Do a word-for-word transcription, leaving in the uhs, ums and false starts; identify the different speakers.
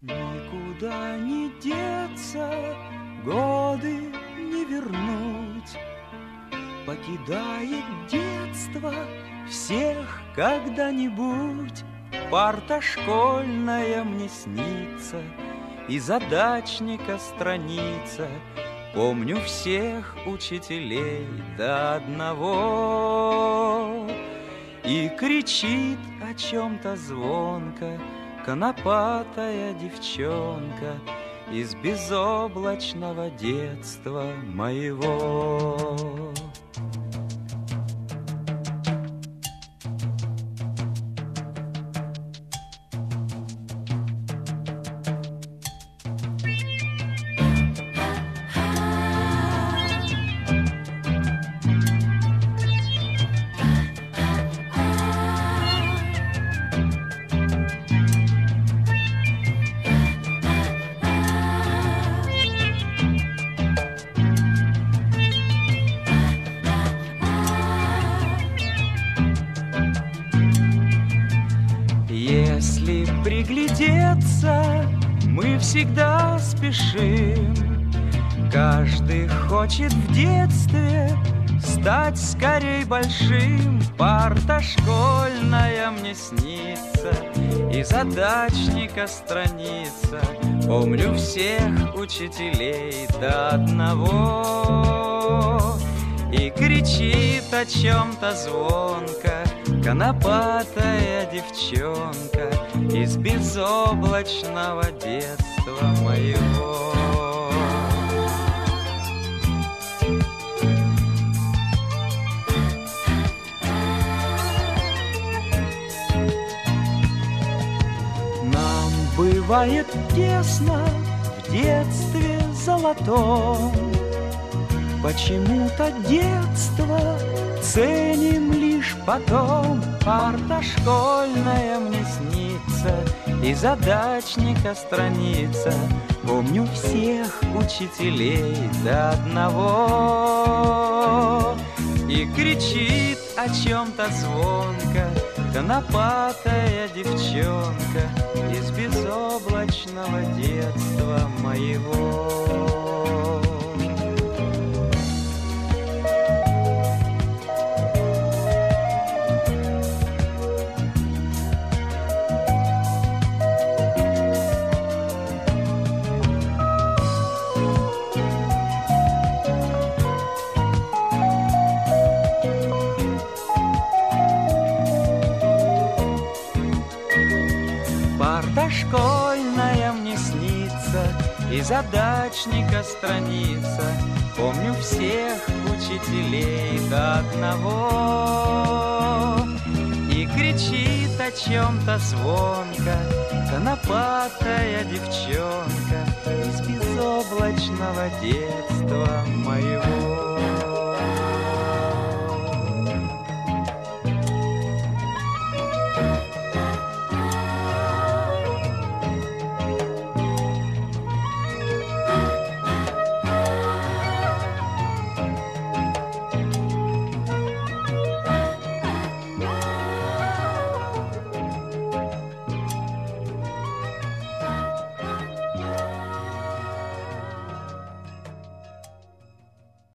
Speaker 1: Никуда не деться, годы не вернуть. Покидает детство всех когда-нибудь. Парта школьная мне снится, и задачника страница. Помню всех учителей до одного. И кричит о чем-то звонко конопатая девчонка из безоблачного детства моего. Если приглядеться, мы всегда спешим. Каждый хочет в детстве стать скорей большим. Парта школьная мне снится, и задачника страница. Помню всех учителей до одного. И кричит о чем-то звонко конопатая девчонка из безоблачного детства моего. Нам бывает тесно в детстве золотом. Почему-то детство ценим лишь потом. Парта школьная мне снится, и задачника страница. Помню всех учителей до одного. И кричит о чем-то звонко конопатая девчонка из безоблачного детства моего. Парта школьная мне снится, и задачника страница. Помню всех учителей до одного. И кричит о чем-то звонко конопатая девчонка из безоблачного детства моего.